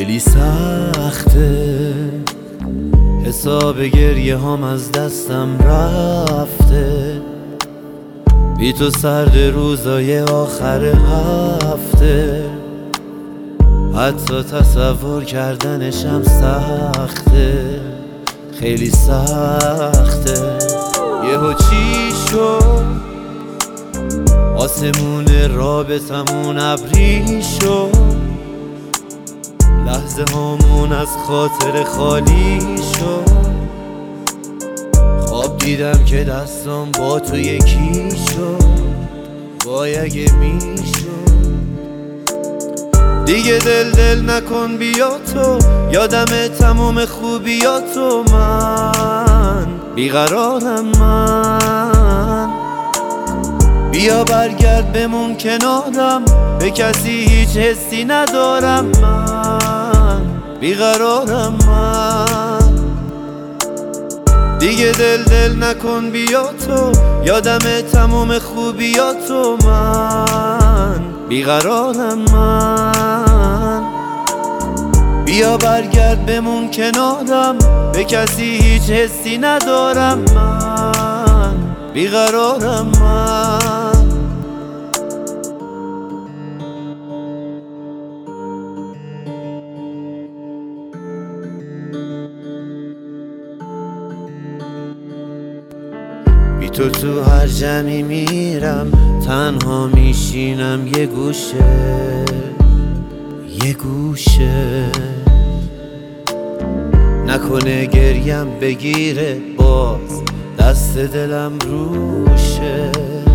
خیلی سخته، حساب گریه هم از دستم رفته، بی تو سرد روزای آخر هفته، حتی تصور کردنشم سخته، خیلی سخته. یهو چی شد؟ آسمون رابطمون ابری شد، لحظه هامون از خاطر خالی شد، خواب دیدم که دستم با تو یکی شد، وای اگه میشد. دیگه دل نکن بیا تو، یادم تموم خوبیاتو، من بیقرارم، من بیا برگرد بمون کنارم، به کسی هیچ حسی ندارم، من بیقرارم، من دیگه دل نکن بیا تو، یادم تموم خوبیاتو، من بیقرارم، من بیا برگرد بمون کنارم، به کسی هیچ حسی ندارم، من بیقرارم، من بی تو هر جمعی میرم، تنها میشینم یه گوشه، یه گوشه، نکنه گریم بگیره باز دست دلم روشه.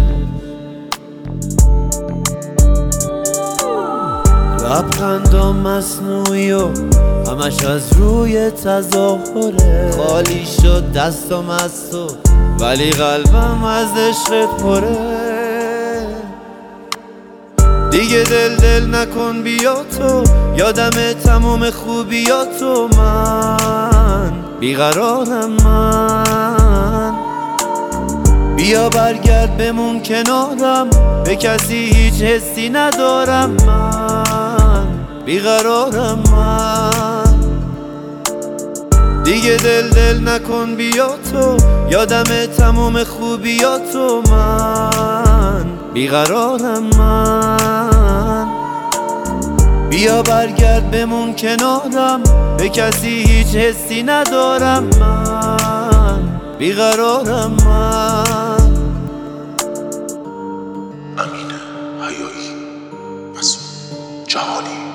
لبخندم مصنوعی و همش از روی تظاهره، خالی شد دستم از تو ولی قلبم از عشقت پره. دیگه دل نکن بیا تو، یادم تموم خوبیاتو، من بیقرارم، من بیا برگرد بمون کنارم، به کسی هیچ حسی ندارم، من بیقرارم، من دیگه دل نکن بیا تو، یادم تموم خوبیاتو، من بیقرارم، من بیا برگرد بمون کنارم، به کسی هیچ حسی ندارم، من بیقرارم، من امین حیایی، مسعود جهانی.